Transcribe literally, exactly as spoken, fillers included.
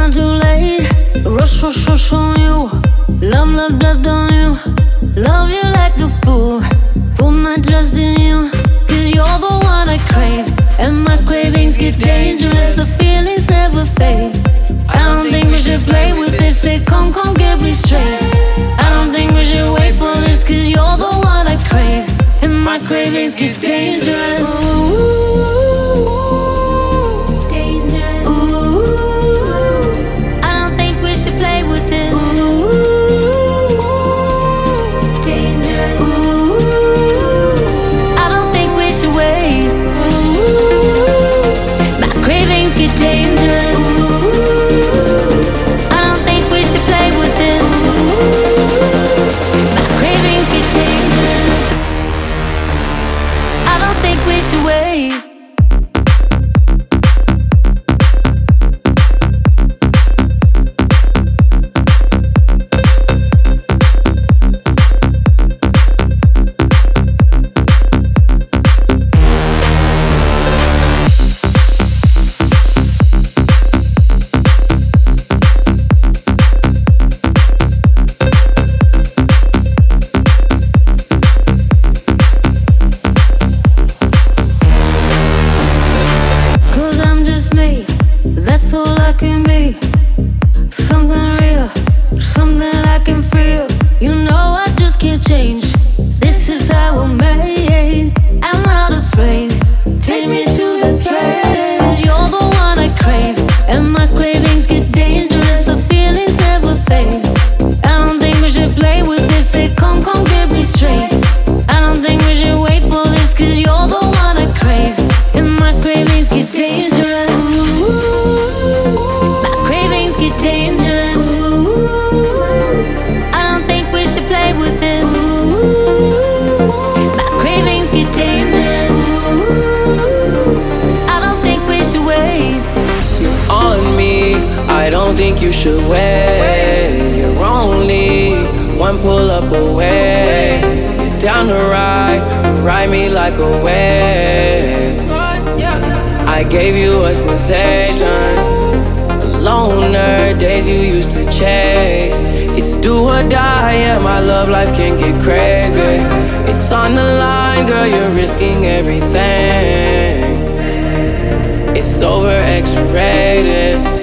gone too late. Rush, rush, rush on you. Love, love, love on you. Love you like a fool. Put my trust in you. Cause you're the one I crave. And my cravings get dangerous. The feelings never fade. I don't think we should play with this. Say, come, come, get me straight. I don't think we should wait for this. Cause you're the one I crave. And my cravings get dangerous. Ooh, dangerous. Ooh, I don't think we should play with this. Ooh, dangerous. Ooh, I don't think we should wait. Ooh, my cravings get dangerous. Ooh, I don't think we should play with this. Ooh, my cravings get dangerous. I don't think we should wait. Cause I'm just me, that's all I can be. Something real, something I can feel. You know I just can't change. This is how I'm made. I'm not afraid. Take me to the place. You're the one I crave. And my cravings get dangerous. The feelings never fade. I don't think we should play with this. Say, come, come, get me straight. I don't think we should wait for this. Cause you're the one I crave. And my cravings get dangerous. My cravings get dangerous. I don't think we should play with this. My cravings get dangerous. I don't think we should wait. On me, I don't think you should wait. You're only one pull up away. You're down to ride, ride me like a wave. I gave you a sensation, a loner, days you used to chase. It's do or die, yeah, my love life can get crazy. It's on the line, girl, you're risking everything. It's over X-rated.